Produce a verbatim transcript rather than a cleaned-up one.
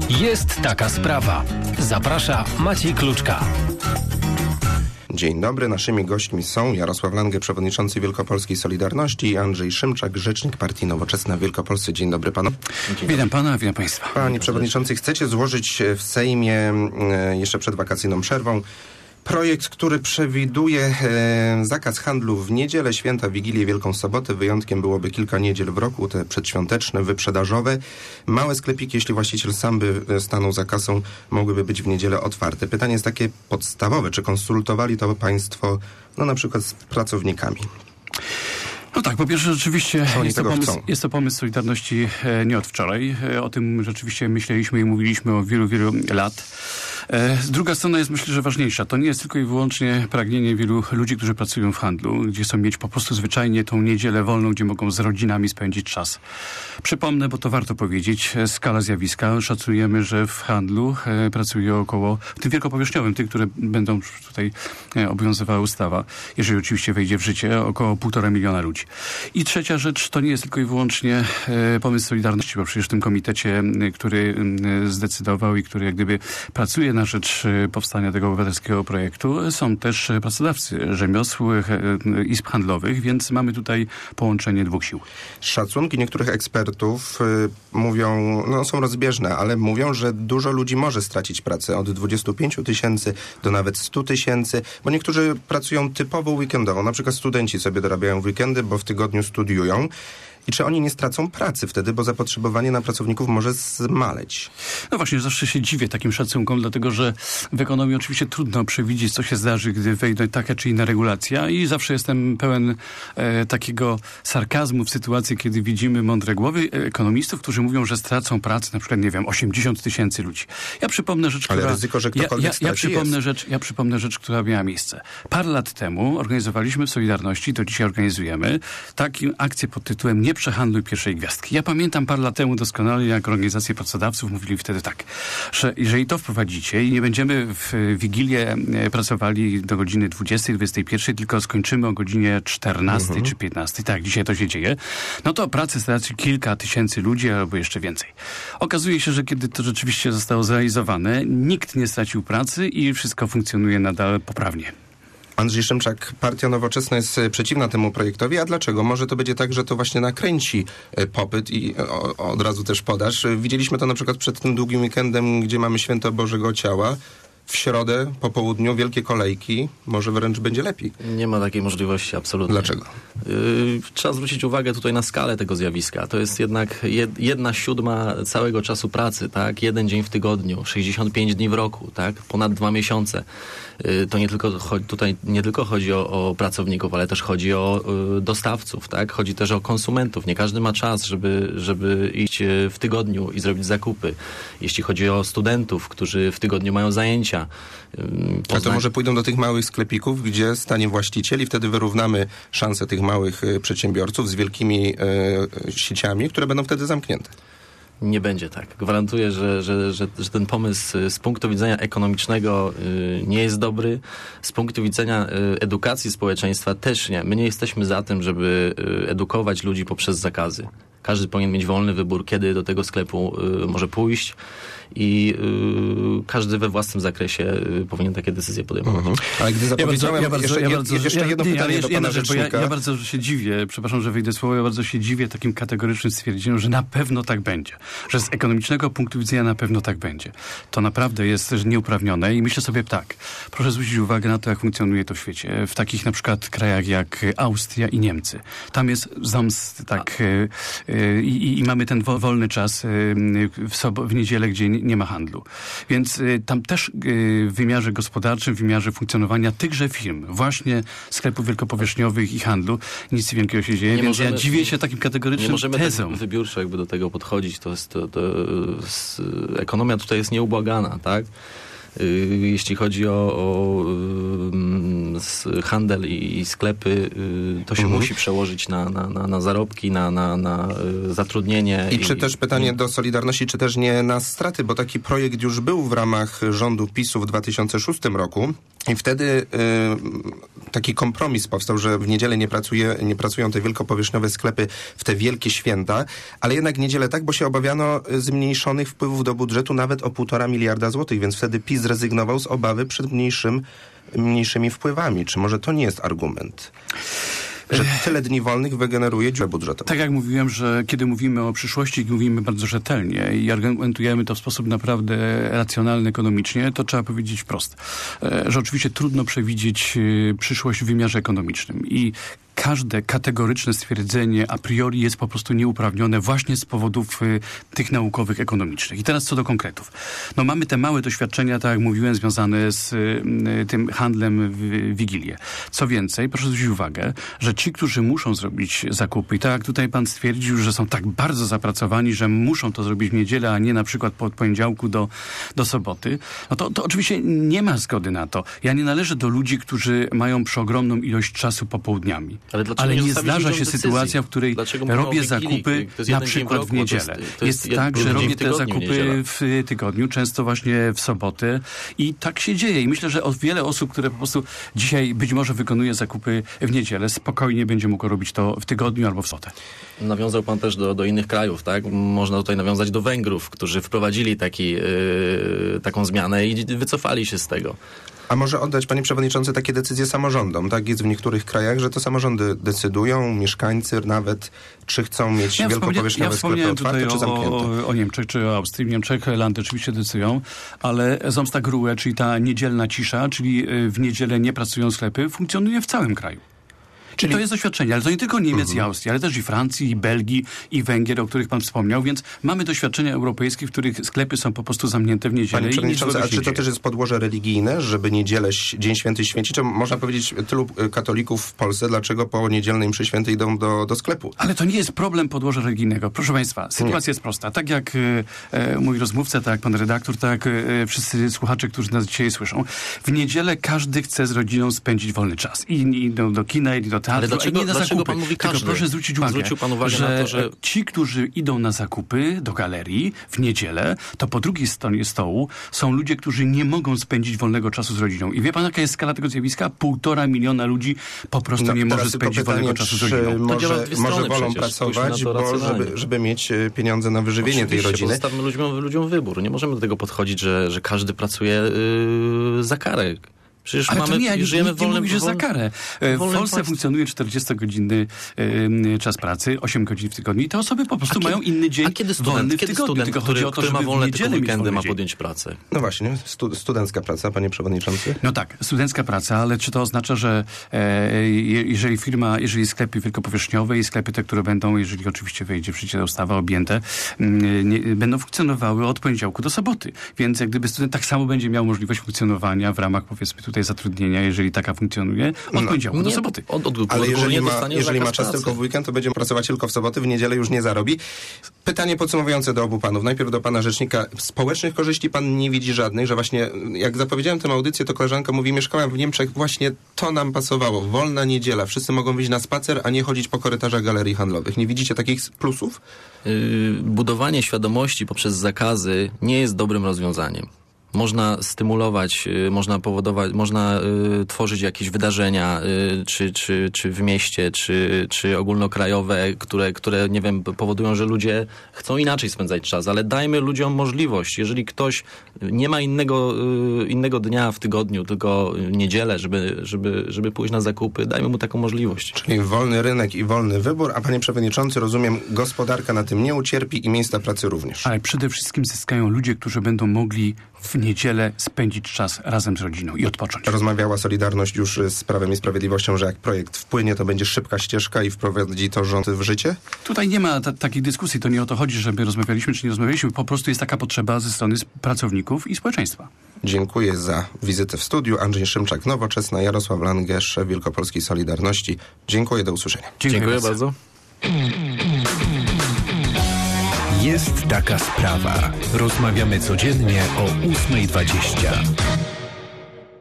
Jest taka sprawa. Zaprasza Maciej Kluczka. Dzień dobry. Naszymi gośćmi są Jarosław Lange, przewodniczący Wielkopolskiej Solidarności, i Andrzej Szymczak, rzecznik Partii Nowoczesna w Wielkopolsce. Dzień dobry panu. Dzień witam pana, witam państwa. Panie przewodniczący, chcecie złożyć w Sejmie jeszcze przed wakacyjną przerwą projekt, który przewiduje e, zakaz handlu w niedzielę, święta, Wigilię, Wielką Sobotę. Wyjątkiem byłoby kilka niedziel w roku, te przedświąteczne, wyprzedażowe. Małe sklepiki, jeśli właściciel sam by stanął za kasą, mogłyby być w niedzielę otwarte. Pytanie jest takie podstawowe. Czy konsultowali to państwo, no na przykład z pracownikami? No tak, po pierwsze rzeczywiście jest to, pomysł, jest to pomysł Solidarności e, nie od wczoraj. E, o tym rzeczywiście myśleliśmy i mówiliśmy od wielu, wielu lat. E, druga strona jest, myślę, że ważniejsza. To nie jest tylko i wyłącznie pragnienie wielu ludzi, którzy pracują w handlu, gdzie chcą mieć po prostu zwyczajnie tą niedzielę wolną, gdzie mogą z rodzinami spędzić czas. Przypomnę, bo to warto powiedzieć, skala zjawiska. Szacujemy, że w handlu e, pracuje około, w tym wielkopowierzchniowym, tych, które będą tutaj e, obowiązywała ustawa, jeżeli oczywiście wejdzie w życie, około półtora miliona ludzi. I trzecia rzecz, to nie jest tylko i wyłącznie e, pomysł Solidarności, bo przecież w tym komitecie, e, który e, zdecydował i który jak gdyby pracuje na rzecz e, powstania tego obywatelskiego projektu, są też e, pracodawcy rzemiosł, e, e, izb handlowych, więc mamy tutaj połączenie dwóch sił. Szacunki niektórych ekspertów e, mówią, no są rozbieżne, ale mówią, że dużo ludzi może stracić pracę, od dwudziestu pięciu tysięcy do nawet stu tysięcy, bo niektórzy pracują typowo weekendowo, na przykład studenci sobie dorabiają w weekendy, bo w tygodniu studiują. I czy oni nie stracą pracy wtedy, bo zapotrzebowanie na pracowników może zmaleć? No właśnie, zawsze się dziwię takim szacunkom, dlatego że w ekonomii oczywiście trudno przewidzieć, co się zdarzy, gdy wejdzie taka czy inna regulacja, i zawsze jestem pełen e, takiego sarkazmu w sytuacji, kiedy widzimy mądre głowy ekonomistów, którzy mówią, że stracą pracę, na przykład, nie wiem, osiemdziesiąt tysięcy ludzi. Ja przypomnę rzecz, Ale która... ryzyko, że ktokolwiek ja, ja, ja przypomnę jest. rzecz, Ja przypomnę rzecz, która miała miejsce. Parę lat temu organizowaliśmy w Solidarności, do dzisiaj organizujemy, taką akcję pod tytułem Nie przehandluj pierwszej gwiazdki. Ja pamiętam parę lat temu doskonale, jak organizacje pracodawców mówili wtedy tak, że jeżeli to wprowadzicie i nie będziemy w Wigilię pracowali do godziny dwudziestej, dwudziestej pierwszej, tylko skończymy o godzinie czternastej mhm. czy piętnastej, tak, dzisiaj to się dzieje, no to pracy straci kilka tysięcy ludzi albo jeszcze więcej. Okazuje się, że kiedy to rzeczywiście zostało zrealizowane, nikt nie stracił pracy i wszystko funkcjonuje nadal poprawnie. Andrzej Szymczak, Partia Nowoczesna jest przeciwna temu projektowi. A dlaczego? Może to będzie tak, że to właśnie nakręci popyt i o, od razu też podaż. Widzieliśmy to na przykład przed tym długim weekendem, gdzie mamy Święto Bożego Ciała. W środę po południu wielkie kolejki, może wręcz będzie lepiej. Nie ma takiej możliwości, absolutnie. Dlaczego? Yy, trzeba zwrócić uwagę tutaj na skalę tego zjawiska. To jest jednak jed, jedna siódma całego czasu pracy, tak? Jeden dzień w tygodniu, sześćdziesiąt pięć dni w roku, tak? Ponad dwa miesiące. Yy, to nie tylko, tutaj nie tylko chodzi o, o pracowników, ale też chodzi o yy, dostawców, tak? Chodzi też o konsumentów. Nie każdy ma czas, żeby, żeby iść w tygodniu i zrobić zakupy. Jeśli chodzi o studentów, którzy w tygodniu mają zajęcia, A to może pójdą do tych małych sklepików, gdzie stanie właściciel, i wtedy wyrównamy szanse tych małych y, przedsiębiorców z wielkimi y, sieciami, które będą wtedy zamknięte. Nie będzie tak. Gwarantuję, że, że, że, że ten pomysł z punktu widzenia ekonomicznego y, nie jest dobry. Z punktu widzenia y, edukacji społeczeństwa też nie. My nie jesteśmy za tym, żeby y, edukować ludzi poprzez zakazy. Każdy powinien mieć wolny wybór, kiedy do tego sklepu y, może pójść, i y, każdy we własnym zakresie y, powinien takie decyzje podejmować. Mhm. Ale gdy zapowiedziałem, ja bardzo, jeszcze, ja je, bardzo, jeszcze ja, jedno nie, pytanie do pana rzecz, rzecznika. Ja, ja bardzo się dziwię, przepraszam, że wyjdę słowo, ja bardzo się dziwię takim kategorycznym stwierdzeniu, że na pewno tak będzie. Że z ekonomicznego punktu widzenia na pewno tak będzie. To naprawdę jest nieuprawnione i myślę sobie tak, proszę zwrócić uwagę na to, jak funkcjonuje to w świecie. W takich na przykład krajach jak Austria i Niemcy. Tam jest zamst, tak, y, y, i, i mamy ten wolny czas y, w, sobo- w niedzielę, gdzie nie, nie ma handlu. Więc y, tam też y, w wymiarze gospodarczym, w wymiarze funkcjonowania tychże firm, właśnie sklepów wielkopowierzchniowych i handlu, nic wielkiego się dzieje, nie więc możemy, ja dziwię się takim kategorycznym nie możemy tezom. tak wybiórczo jakby do tego podchodzić. To jest, to, to, z, ekonomia tutaj jest nieubłagana, tak? Jeśli chodzi o, o handel i sklepy, to się mhm. musi przełożyć na, na, na, na zarobki, na, na, na zatrudnienie. I, I czy też pytanie do Solidarności, czy też nie na straty, bo taki projekt już był w ramach rządu PiSu w dwa tysiące szóstym roku i wtedy y, taki kompromis powstał, że w niedzielę nie, pracuje, nie pracują te wielkopowierzchniowe sklepy w te wielkie święta, ale jednak niedzielę tak, bo się obawiano zmniejszonych wpływów do budżetu nawet o półtora miliarda złotych, więc wtedy PiS zrezygnował z obawy przed mniejszym, mniejszymi wpływami. Czy może to nie jest argument? Że tyle dni wolnych wygeneruje dziurę budżetową. Tak jak mówiłem, że kiedy mówimy o przyszłości, mówimy bardzo rzetelnie i argumentujemy to w sposób naprawdę racjonalny, ekonomicznie, to trzeba powiedzieć wprost, że oczywiście trudno przewidzieć przyszłość w wymiarze ekonomicznym i każde kategoryczne stwierdzenie a priori jest po prostu nieuprawnione właśnie z powodów y, tych naukowych, ekonomicznych. I teraz co do konkretów. No mamy te małe doświadczenia, tak jak mówiłem, związane z y, tym handlem w Wigilię. Co więcej, proszę zwrócić uwagę, że ci, którzy muszą zrobić zakupy, i tak jak tutaj pan stwierdził, że są tak bardzo zapracowani, że muszą to zrobić w niedzielę, a nie na przykład od poniedziałku do, do soboty, no to, to oczywiście nie ma zgody na to. Ja nie należę do ludzi, którzy mają przeogromną ilość czasu popołudniami. Ale, Ale nie, nie zdarza się decyzji? sytuacja, w której robię zakupy na przykład w niedzielę. To jest, jest tak, że robię te zakupy w tygodniu, często właśnie w sobotę i tak się dzieje. I myślę, że o wiele osób, które po prostu dzisiaj być może wykonuje zakupy w niedzielę, spokojnie będzie mógł robić to w tygodniu albo w sobotę. Nawiązał pan też do, do innych krajów, tak? Można tutaj nawiązać do Węgrów, którzy wprowadzili taki, yy, taką zmianę i wycofali się z tego. A może oddać, panie przewodniczący, takie decyzje samorządom? Tak jest w niektórych krajach, że to samorządy decydują, mieszkańcy nawet, czy chcą mieć ja wielkopowierzchniowe ja sklepy otwarte, czy zamknięte? O, o Niemczech, czy o Austrii. W Niemczech Landy oczywiście decydują, ale Samstagsruhe, czyli ta niedzielna cisza, czyli w niedzielę nie pracują sklepy, funkcjonuje w całym kraju. Czyli to jest doświadczenie, ale to nie tylko Niemiec uh-huh. i Austrii, ale też i Francji, i Belgii, i Węgier, o których pan wspomniał, więc mamy doświadczenia europejskie, w których sklepy są po prostu zamknięte w niedzielę. Panie przewodniczący, a czy to też jest podłoże religijne, żeby niedzielę, Dzień Święty święcić? Czy można powiedzieć tylu katolików w Polsce, dlaczego po niedzielnej mszy świętej idą do, do sklepu? Ale to nie jest problem podłoża religijnego. Proszę państwa, sytuacja nie. jest prosta. Tak jak e, mój rozmówca, tak jak pan redaktor, tak jak e, wszyscy słuchacze, którzy nas dzisiaj słyszą, w niedzielę każdy chce z rodziną spędzić wolny czas. I idą do kina, i do teatru. Ale dlaczego, nie na dlaczego zakupy. pan mówi każdy? Tylko proszę zwrócić uwagę, Zwrócił pan uwagę że, na to, że ci, którzy idą na zakupy do galerii w niedzielę, to po drugiej stronie stołu są ludzie, którzy nie mogą spędzić wolnego czasu z rodziną. I wie pan, jaka jest skala tego zjawiska? Półtora miliona ludzi po prostu no, nie może spędzić pytanie, wolnego czasu z rodziną. Może, może wolą pracować, bo żeby, żeby mieć pieniądze na wyżywienie Oczywiście, tej rodziny. Zostawmy ludziom, ludziom wybór. Nie możemy do tego podchodzić, że, że każdy pracuje yy, za karę. Przecież Ale mamy, to nie, żyjemy nikt w wolnym, nie mówi, że za karę. W Polsce państwie. funkcjonuje czterdziestogodzinny y, czas pracy, osiem godzin w tygodniu i te osoby po prostu a mają kiedy, inny dzień a kiedy student, wolny w kiedy tygodniu. Student, tylko który, chodzi o to, który ma wolne tylko weekendy, ma dzień. podjąć pracę. No właśnie, stu, studencka praca, panie przewodniczący. No tak, studencka praca, ale czy to oznacza, że e, jeżeli firma, jeżeli sklepy wielkopowierzchniowe i sklepy te, które będą, jeżeli oczywiście wejdzie w życie ta ustawa, objęte, nie, będą funkcjonowały od poniedziałku do soboty. Więc jak gdyby student tak samo będzie miał możliwość funkcjonowania w ramach, powiedzmy tutaj zatrudnienia, jeżeli taka funkcjonuje, od no, poniedziałku do soboty. Od, od, od, Ale jeżeli ma, jeżeli ma czas pracy. tylko w weekend, to będzie pracować tylko w soboty, w niedzielę już nie zarobi. Pytanie podsumowujące do obu panów. Najpierw do pana rzecznika. Społecznych korzyści pan nie widzi żadnych, że właśnie, jak zapowiedziałem tę audycję, to koleżanka mówi, mieszkałem w Niemczech, właśnie to nam pasowało. Wolna niedziela. Wszyscy mogą wyjść na spacer, a nie chodzić po korytarzach galerii handlowych. Nie widzicie takich plusów? Yy, budowanie świadomości poprzez zakazy nie jest dobrym rozwiązaniem. Można stymulować, y, można powodować, można y, tworzyć jakieś wydarzenia, y, czy, czy, czy w mieście, czy, czy ogólnokrajowe, które, które, nie wiem, powodują, że ludzie chcą inaczej spędzać czas, ale dajmy ludziom możliwość. Jeżeli ktoś nie ma innego, y, innego dnia w tygodniu, tylko niedzielę, żeby, żeby, żeby pójść na zakupy, dajmy mu taką możliwość. Czyli wolny rynek i wolny wybór, a panie przewodniczący, rozumiem, gospodarka na tym nie ucierpi i miejsca pracy również. Ale przede wszystkim zyskają ludzie, którzy będą mogli w niedzielę spędzić czas razem z rodziną i odpocząć. Rozmawiała Solidarność już z Prawem i Sprawiedliwością, że jak projekt wpłynie, to będzie szybka ścieżka i wprowadzi to rząd w życie? Tutaj nie ma ta, takich dyskusji. To nie o to chodzi, żeby rozmawialiśmy czy nie rozmawialiśmy. Po prostu jest taka potrzeba ze strony pracowników i społeczeństwa. Dziękuję za wizytę w studiu. Andrzej Szymczak, Nowoczesna, Jarosław Lange, szef Wielkopolskiej Solidarności. Dziękuję, do usłyszenia. Dziękuję, Dziękuję bardzo. Jest taka sprawa. Rozmawiamy codziennie o ósma dwadzieścia.